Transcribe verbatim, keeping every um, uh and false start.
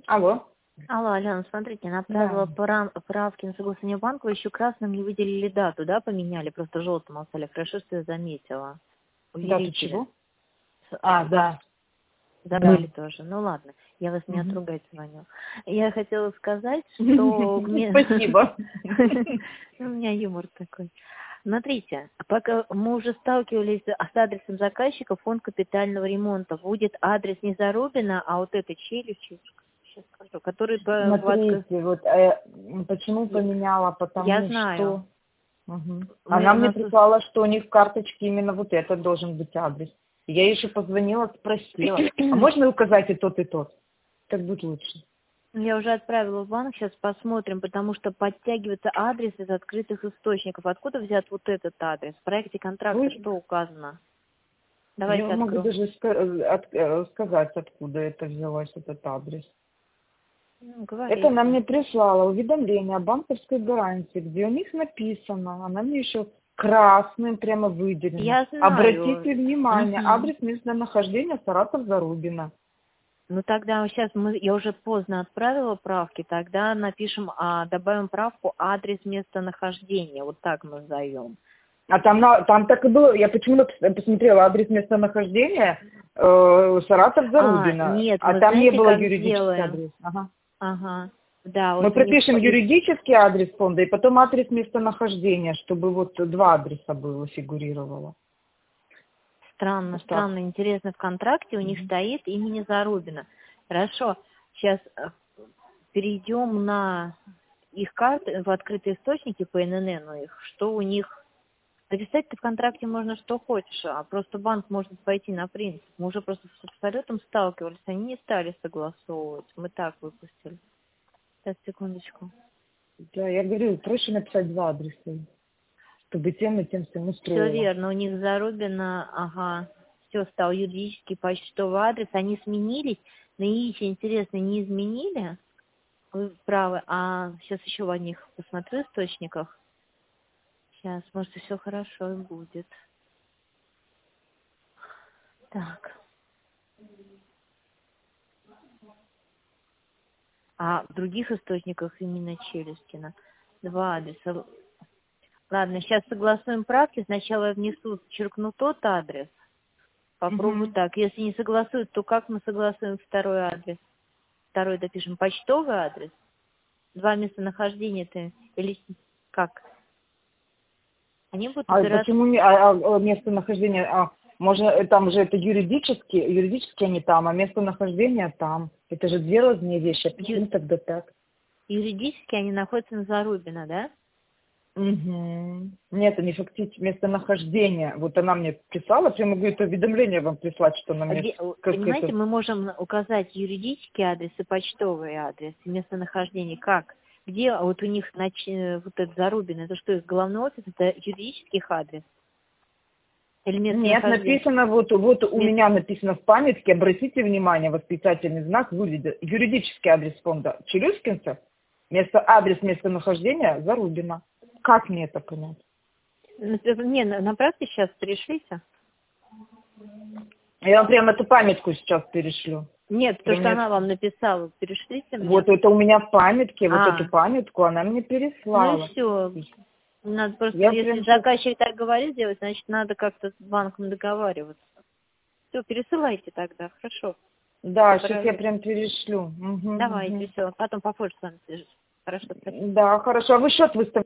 Алло. Алло, Алена, смотрите, направила Да. пора- правки на согласование банка, еще красным не выделили дату, да, поменяли, просто желтым оставили. Хорошо, что я заметила. Дату Увеличили. чего? С- А, Вас да. забыли Мгм. тоже. Ну ладно, я вас не Мгм. отругать звоню. Я хотела сказать, что... к ме- Спасибо. У меня юмор такой. Смотрите, пока мы уже сталкивались с адресом заказчика, фонд капитального ремонта. Будет адрес не Зарубина, а вот этой челюсти, сейчас скажу, который по- в отк- Смотрите, вот э, м, почему Я поменяла, я потому знаю. что Мгм. Мы, Она у мне нас тут... прислала, что у них в карточке именно вот этот должен быть адрес. Я ей еще позвонила, спросила, а можно указать и тот, и тот? Так будет лучше. Я уже отправила в банк, сейчас посмотрим, потому что подтягивается адрес из открытых источников. Откуда взят вот этот адрес? В проекте контракта Ой, что указано? я Давайте могу откроем. даже ска- э, от- э, сказать, откуда это взялось, этот адрес. Ну, Это она говорите. мне прислала уведомление о банковской гарантии, где у них написано, она мне еще красным прямо выделена. Я знаю. Обратите внимание, Мгм. адрес местонахождения Саратов-Зарубина. Ну тогда сейчас мы, я уже поздно отправила правки, тогда напишем, а, добавим правку адрес местонахождения, вот так мы назовем. А там, на- там так и было, я почему-то пос- посмотрела адрес местонахождения э, А, Саратов-Зарубина, нет, а мы там не знаете, было как юридический сделаем? адрес. Ага. Ага. Да, Мы вот у них пропишем из- юридический адрес фонда и потом адрес местонахождения, чтобы вот два адреса было, фигурировало. странно, Вот так. странно, интересно, в контракте у них Мгм. стоит имени Зарубина. Хорошо, сейчас перейдем на их карты, в открытые источники по эн эн эн у них, что у них. Написать-то в контракте можно что хочешь, а просто банк может пойти на принцип. Мы уже просто с абсолютом сталкивались, они не стали согласовывать. Мы так выпустили. Сейчас, секундочку. Да, я говорю, проще написать два адреса, чтобы тем и тем всем Все устроило. верно, у них Зарубина, ага, все стал юридический почтовый адрес, они сменились, но ИИС, интересно, не изменили, вы правы, а сейчас еще в них посмотрю источниках, сейчас, может, все хорошо и будет. Так, а в других источниках именно Челюскина два адреса. Ладно, сейчас согласуем правки, сначала я внесу, черкну тот адрес, попробую Угу. так, если не согласуют, то как мы согласуем второй адрес? Второй допишем почтовый адрес. Два местонахождения-то или как? Они будут А убираться. почему не, а, а, а местонахождение, а, можно, э, там же это юридически, юридически они там, а местонахождение там. Это же две разные вещи, а Ю- почему тогда так? юридически они находятся на Зарубина, да? Угу. Нет, они фактически местонахождение. Вот она мне писала, прямо говорит, уведомление вам прислать, что она мне Где- как Понимаете, это. мы можем указать юридический адрес и почтовый адрес, и местонахождение. Как? Где вот у них нач- э, вот этот Зарубин, это что, из головного офиса, это юридических адрес? Или Нет, местонахождение? написано, вот, вот у Мест- меня написано в памятке, обратите внимание, восклицательный знак выглядит. Юридический адрес фонда Челюскинцев, место, адрес местонахождения Зарубина. Как мне это понять? Не, на- направьте сейчас, пришлите. Я вам прямо эту памятку сейчас перешлю. Нет, то, Вы что мне... она вам написала, перешлите мне. Вот это у меня в памятке, вот эту А, памятку она мне ну и переслала. все. Надо просто, Я если прям сейчас... заказчик так говорит делать, значит, надо как-то с банком договариваться. Все, пересылайте тогда, хорошо. Да, Я сейчас я проверю. прям перешлю. Мгм, Давайте, мгм. все. Потом попозже с вами свяжусь. Хорошо, спасибо. Да, хорошо. А вы счет выставляете?